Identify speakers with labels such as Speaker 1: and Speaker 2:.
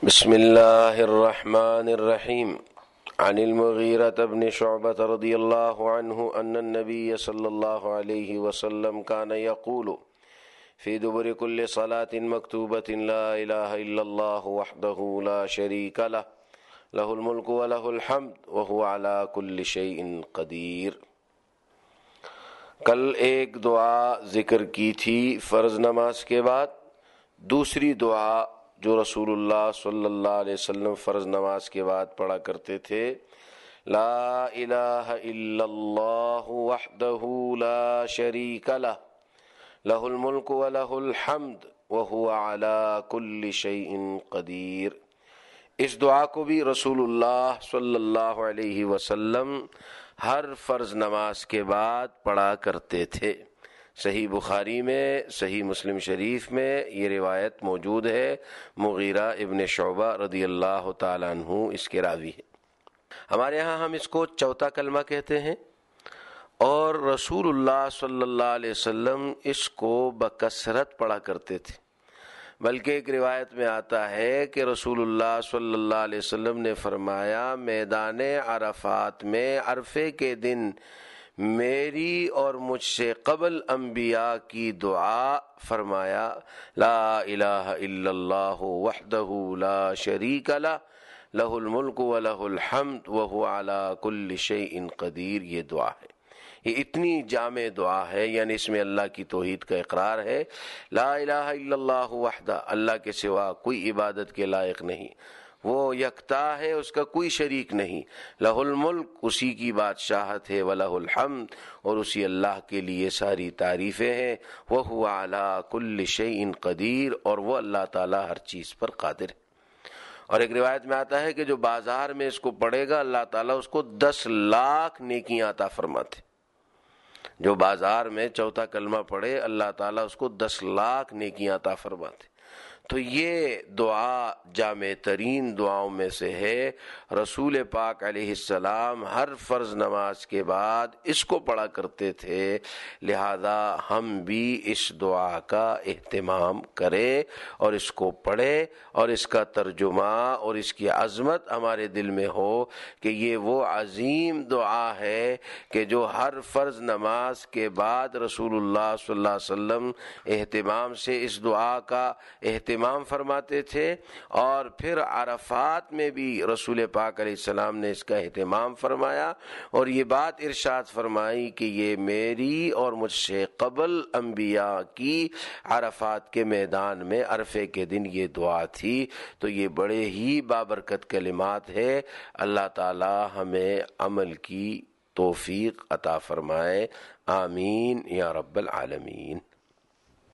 Speaker 1: بسم الله الرحمن الرحيم عن المغيرة بن شعبة رضي الله عنه أن النبي صلى الله عليه وسلم كان يقول في دبر كل صلاة مكتوبة لا إله إلا الله وحده لا شريك له له الملك وله الحمد وهو على كل شيء قدير۔ کل ایک دعا ذکر کی تھی فرض نماز کے بعد، دوسری دعا جو رسول اللہ صلی اللہ علیہ وسلم فرض نماز کے بعد پڑھا کرتے تھے، لا الہ الا اللہ وحدہ لا شریک لہ لہ الملک ولہ الحمد وہو علی کل شیء قدیر۔ اس دعا کو بھی رسول اللہ صلی اللہ علیہ وسلم ہر فرض نماز کے بعد پڑھا کرتے تھے۔ صحیح بخاری میں، صحیح مسلم شریف میں یہ روایت موجود ہے۔ مغیرہ ابن شعبہ رضی اللہ تعالیٰ عنہ اس کے راوی ہے۔ ہمارے ہاں ہم اس کو چوتھا کلمہ کہتے ہیں، اور رسول اللہ صلی اللہ علیہ وسلم اس کو بکثرت پڑھا کرتے تھے۔ بلکہ ایک روایت میں آتا ہے کہ رسول اللہ صلی اللہ علیہ وسلم نے فرمایا، میدان عرفات میں عرفے کے دن میری اور مجھ سے قبل انبیاء کی دعا فرمایا، لا الہ الا اللہ وحدہ لا شریک لہ لہ الملک ولہ الحمد وہو علی کل شیء قدیر۔ یہ دعا ہے، یہ اتنی جامع دعا ہے، یعنی اس میں اللہ کی توحید کا اقرار ہے۔ لا الہ الا اللہ وحدہ، اللہ کے سوا کوئی عبادت کے لائق نہیں، وہ یکتا ہے، اس کا کوئی شریک نہیں۔ لہ الملک، اسی کی بادشاہت ہے، ولہ الحمد، اور اسی اللہ کے لیے ساری تعریفیں ہیں۔ وہو علی کل شیء قدیر، اور وہ اللہ تعالی ہر چیز پر قادر ہے۔ اور ایک روایت میں آتا ہے کہ جو بازار میں اس کو پڑھے گا اللہ تعالیٰ اس کو 10 لاکھ نیکیاں عطا فرماتے۔ جو بازار میں چوتھا کلمہ پڑھے اللہ تعالیٰ اس کو 10 لاکھ نیکیاں عطا فرماتے۔ تو یہ دعا جامع ترین دعاؤں میں سے ہے۔ رسول پاک علیہ السلام ہر فرض نماز کے بعد اس کو پڑھا کرتے تھے، لہذا ہم بھی اس دعا کا اہتمام کریں اور اس کو پڑھیں، اور اس کا ترجمہ اور اس کی عظمت ہمارے دل میں ہو کہ یہ وہ عظیم دعا ہے کہ جو ہر فرض نماز کے بعد رسول اللہ صلی اللہ علیہ وسلم اہتمام سے اس دعا کا اہتمام فرماتے تھے، اور پھر عرفات میں بھی رسول پاک علیہ السلام نے اس کا اہتمام فرمایا، اور یہ بات ارشاد فرمائی کہ یہ میری اور مجھ سے قبل انبیاء کی عرفات کے میدان میں عرفے کے دن یہ دعا تھی۔ تو یہ بڑے ہی بابرکت کلمات ہے۔ اللہ تعالی ہمیں عمل کی توفیق عطا فرمائے، آمین یا رب العالمین۔